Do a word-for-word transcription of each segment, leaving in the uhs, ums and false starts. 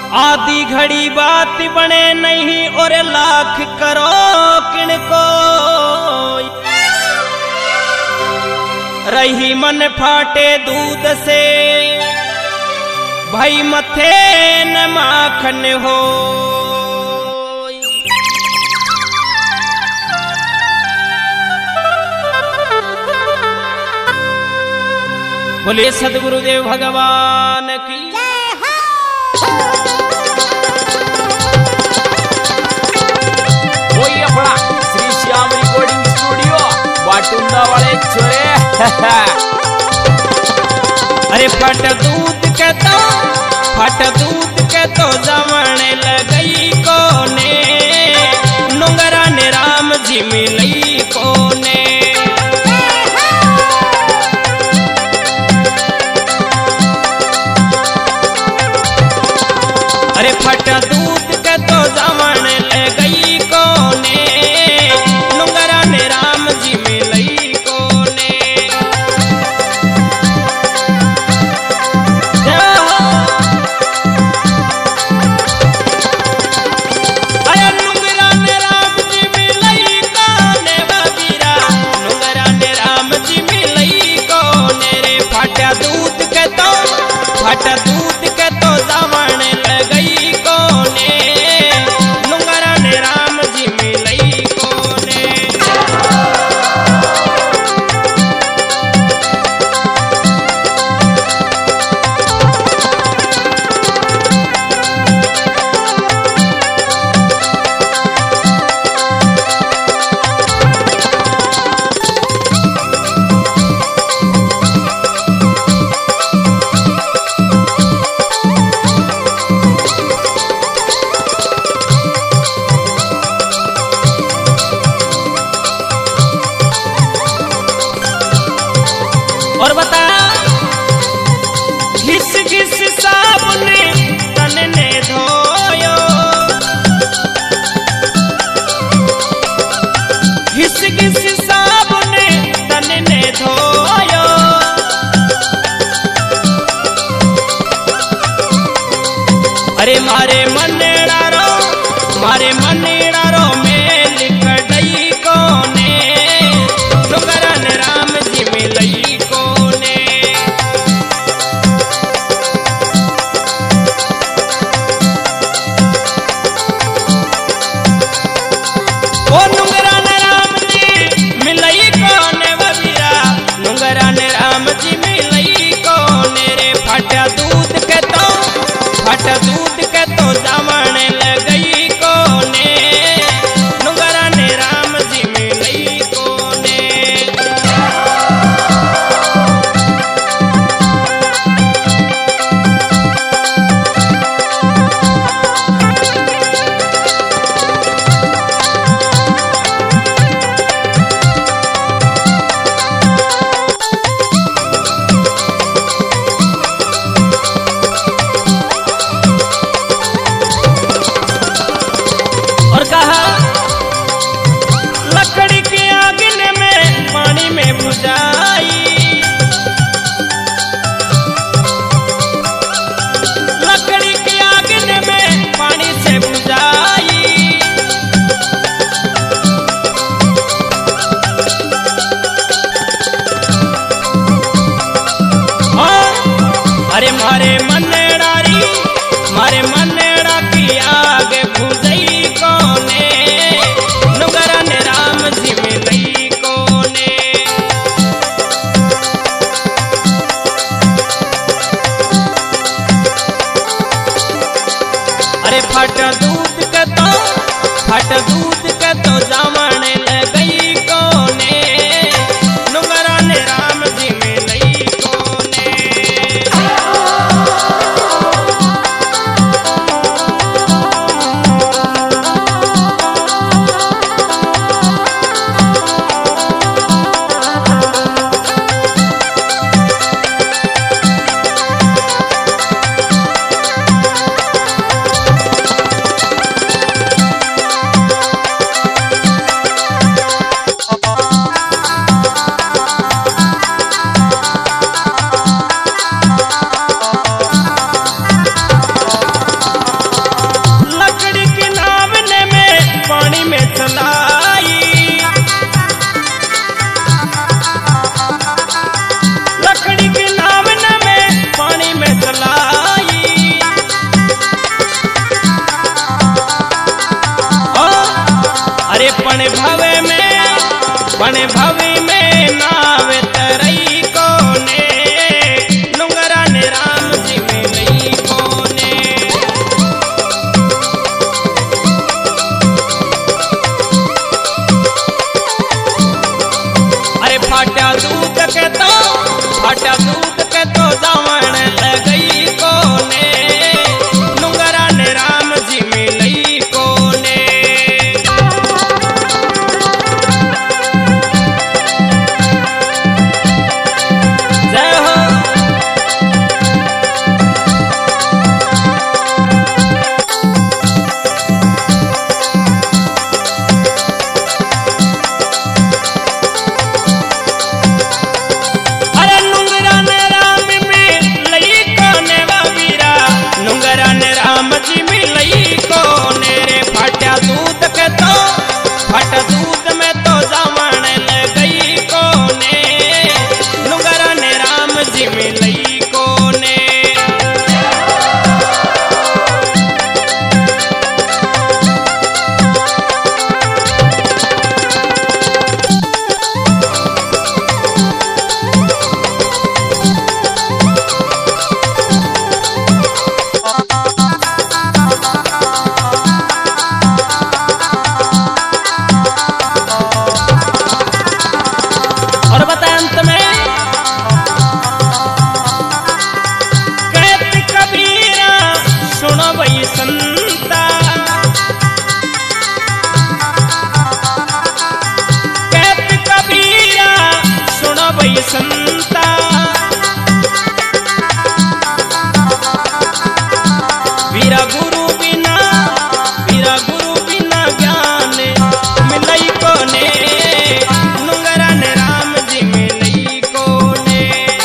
आधी घड़ी बात बने नहीं और लाख करो किनको रही मन फाटे दूध से भाई मथे न माखन हो। बोलिए सदगुरुदेव भगवान की वही अपना श्री श्याम रिकॉर्डिंग स्टूडियो बाटुंदा वाले छोरे। अरे फट दूध के तो फट दूध के तो जमने लगई कोने नुंगरा ने राम जी मिलई कोने। अरे फट दूध के तो जमने लगई कोने नुंगरा ने राम जी मिलई कोने। अरे नुंगरा ने राम जी मिलई कोने बबीरा नुंगरा ने राम जी मिलई कोने रे फट दूध के तो फट दूध के तो जमने लगई कोने नुंगरा ने राम जी मिलई कोने। और बता घिस घिस साबुने तन ने धोयो घिस घिस साबुने तन ने धोयो। अरे मारे मनेड़ारो मारे मनेड़ारो में लिखड़ई कोने नुंगरा ने राम जी मिलई कोने। ओ नुंगरा ने राम जी मिलई कोने बबीरा नुंगरा ने राम जी मिलई कोने रे फट दूध के तो फट दूध के तो जमने लगई कोने नुंगरा ने राम जी मिलई कोने। और कहा लकड़ी के आगिन में पानी में बुझाई लकड़ी के आगिन में पानी से बुझाई। हाँ, अरे मारे मनेड़ारी मारे मनेड़ा की आग बुझई कोने नुंगरा ने राम जी मिलई कोने। अरे फट दूध के तो फट दूध के तो जमने लगई कोने नुंगरा ने राम जी मिलई कोने। जाने भवी में नाव तरई कोने नुंगरा ने राम जी मिलई कोने। अरे फाटा दूध के तो फाटा दूध के तो जावण लगई कोने नुंगरा ने राम जी मिलई कोने। जय हो अरे नुंगरा ने राम मिलई कोने वा वीरा नुंगरा ने राम जी मिलई कोने रे फाटा दूध के तो फाटा दूध में तो जावण लगई कोने नुंगरा ने राम जी मिलई कोने। और बताए अंत में कहत कबीरा सुनो भई संता कहत कबीरा सुनो भई संता वीरा गुरु बिना वीरा गुरु बिना ज्ञान मिलई कोने नुंगरा ने राम जी मिलई कोने।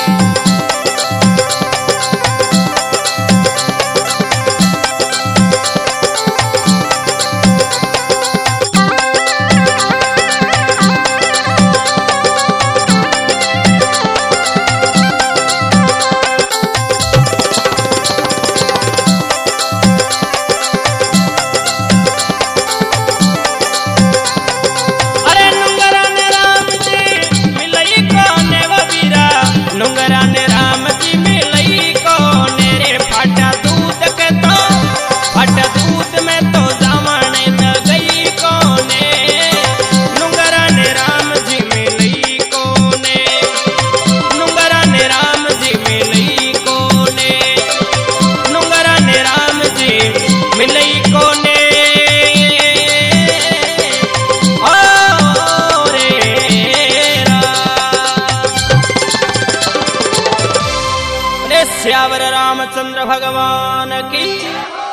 अरे नुंगरा ने राम जी मिलई कोने वा वीरा नुंगरा ने राम जी मिलई कोने रे फाटा दूध के तो फाटा दूध में तो जावण लगई कोने नुंगरा ने राम जी मिलई कोने नुंगरा ने राम जी मिलई कोने नुंगरा ने राम जी मिलई कोने। ओ रे राम श्यावर रामचंद्र भगवान की